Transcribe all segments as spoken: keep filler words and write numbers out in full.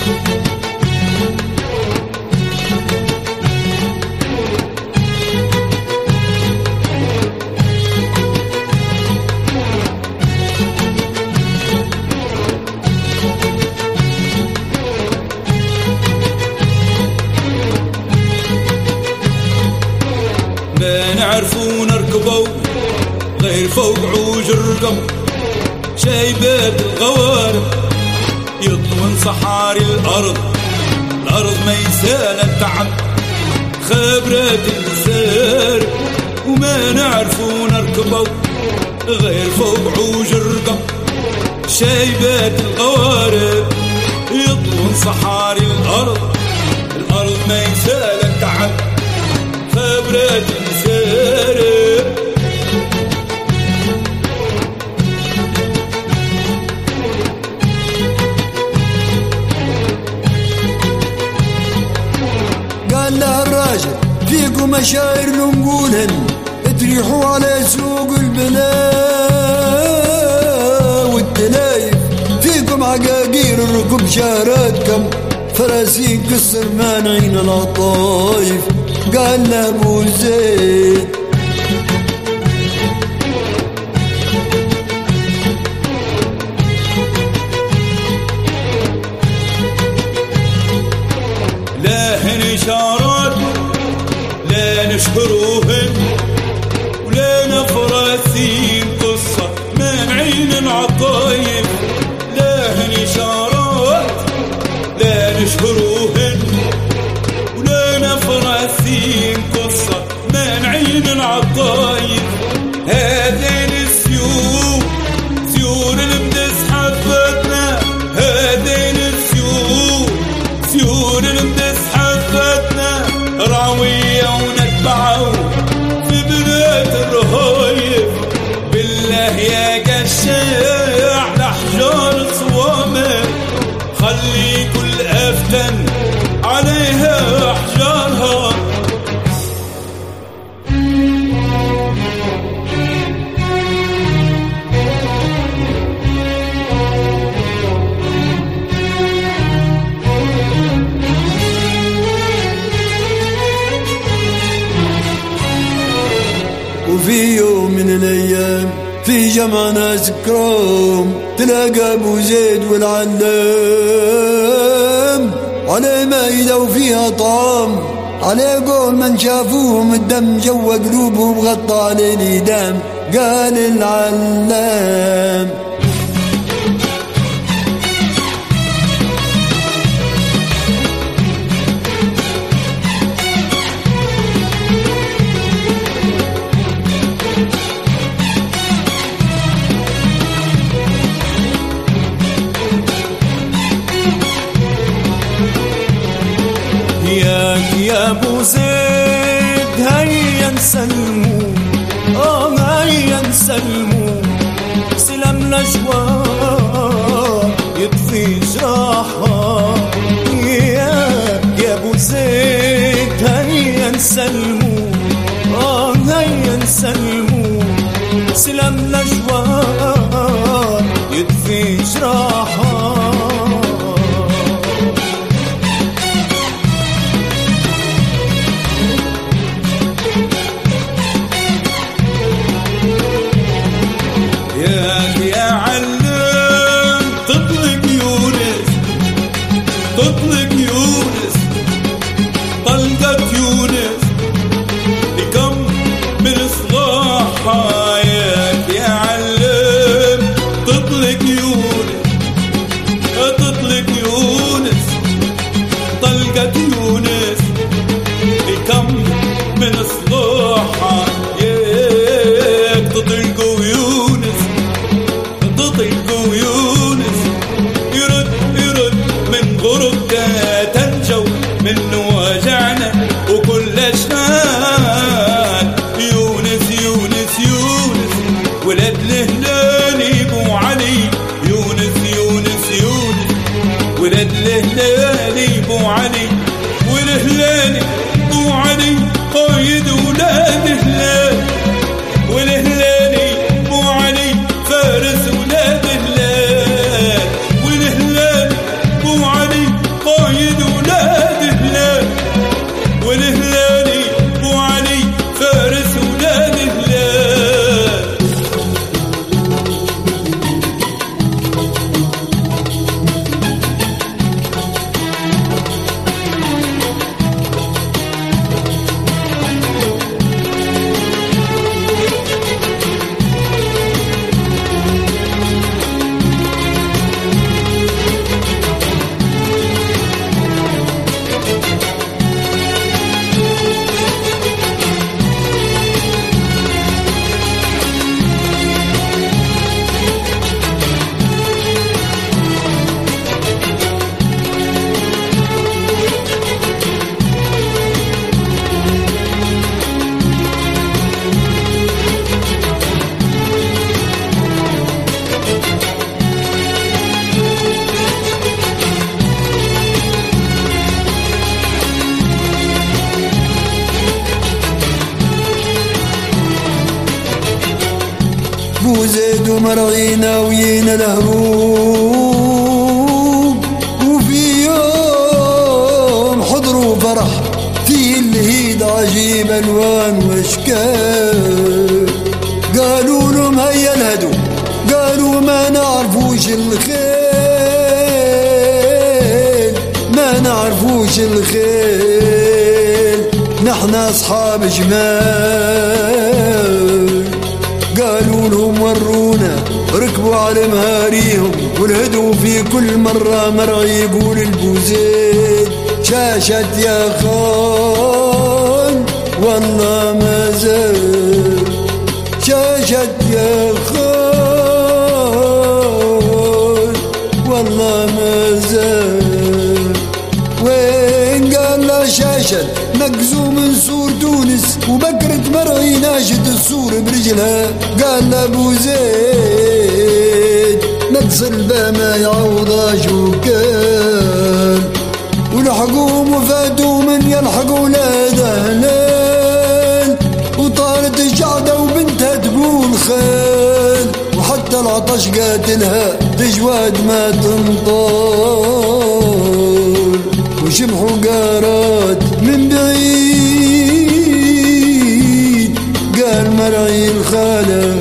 ما نعرفو نركبو غير فوق عوج الرقم، شايبات الغوارب يطون صحاري الأرض، الأرض ما يسال التعب خبرات المسار. وما نعرفو نركبو غير فوق عوج الرقم، شايبات الغوارب يطون صحاري الأرض، الأرض ما يسال التعب خبرات المسار. قال له الراجل فيكم مشاعر نقولهن، تريحوا على سوق البناء والتلايف، فيكم عقاقير الركب شاراتكم، فراسين كسر مانعين العطايف. قال له ابو زيد لا هن إشارات لا نشكروهن، ولا نفراسين قصة مانعين العطايف. لا هن إشارات لا نشكروهن، ولا نفراسين قصة مانعين العطايف. هذين السيوف سيور اللي بتسحب فتنا، هذين السيوف سيور اللي بتسحب فتنا، راوية ونتبعو في بلاد الرهايف. بالله يا قشاع لحجار صوامر، خلي كل أفتن عليها أحجارها. وفي يوم من الأيام في جمع ناس كرام، تلاقى أبو زيد والعلام على مائدة وفيها طعام، على قول من شافوهم الدم جوا قلوبهم غطى عليه الإيدام. قال العلام ياك يا ابو زيد هيا نسلمو، اه هيا نسلمو، سلامنا جوار يطفي جراحة. ياك يا ابو زيد هيا نسلمو، اه هيا نسلمو، سلامنا جوار يطفي جراحة. تطلق يونس طلقت يونس لكم من صلاحها. ياك يا علم تطلق يونس، تطلق يونس طلقت يونس لكم من صلاحها. ياك تطلقوا يونس، تطلقوا يونس يرد يرد من غربته تنجو من وجعنا وكل اشهاد. يونس يونس يونس ولد الهلالي ابو علي، يونس يونس يونس ولد الهلالي ابو علي، والهلالي ابو علي قايد ولاد هلال، والهلالي ابو علي فارس ولاد هلال، والهلالي ابو علي بوزيد ومرعي ناويين الهروب، وفي يوم حضروا فرح فيه الهيد عجيب الوان واشكال. قالوا لهم هيا الهدوا، قالوا ما نعرفوش الخيل، ما نعرفوش الخيل، نحن اصحاب جمال. قالوا لهم ورونا، ركبوا على مهاريهم والهدوا في كل مرة مرعي يقول البوزيد شاشت يا خان والله ما زال، شاشت يا خان والله ما زال. وين قال لا شاشت نقزوا من سور تونس وبكرة مرعي ناشد السور برجلها. قال لابو زيد نقص البا ما يعوض شوكان، ولحقوهم وفاتوا من يلحقوا ولاد اهلان، وطارت الجعدة وبنتها تقول خال، وحتى العطش قاتلها تجواد ما تنطال، وشبحوا قارات من بعيد قال مرعي الخالة.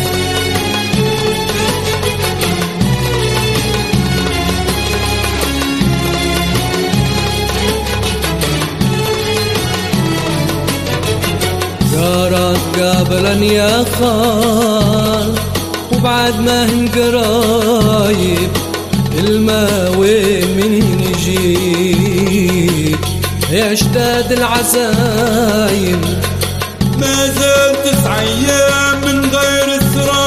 قارات قابلا يا خال وبعد ما هن قرايب، الماء وين منين يجيب يشتاد العزايم. ما زال تسع ايام من غير السرى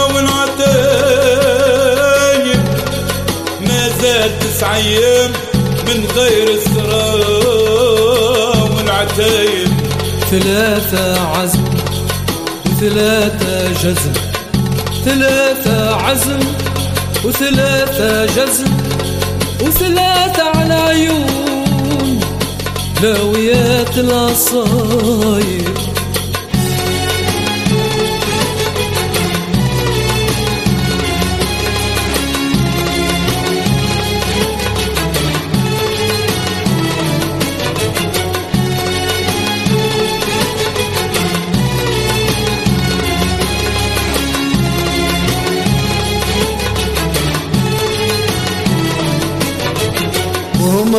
والعتايب، ما زال تسع ايام من غير السرى والعتايب. ثلاثة عزم وثلاثة جزم، ثلاثة عزم وثلاثة جزم، وثلاثة على عيون لاويات العصايب. وهم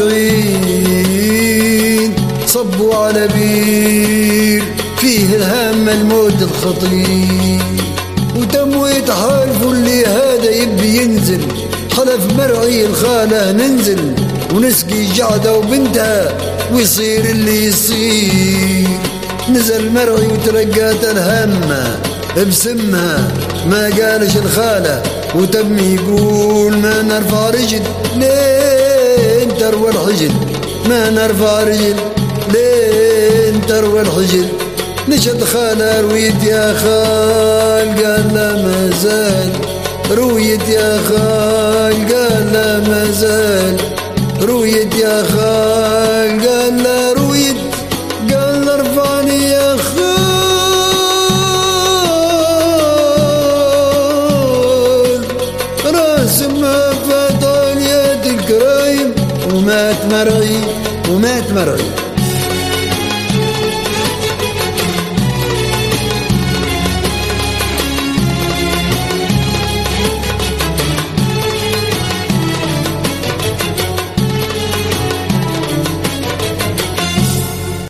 راجعين صبوا على بير فيه الهام الموت الخطير، وتموا يتحالفوا اللي هذا يبي ينزل، حلف مرعي الخالة ننزل ونسقي جعدة وبنتها ويصير اللي يصير. نزل مرعي وترقات الهامة بسمها ما قالش الخالة، وتم يقول ما نرفع رجل لين تروى الحجل، ما نرفع رجل لين تروى الحجل. نشد خالة رويت يا خال قال لا ما زال، رويت يا خال قال لا ما زال، رويت يا خال قال لا رويت، قال لا ارفعني يا خال. راس ما فات عليات الكرايم ومات مرعي ومات مرعي.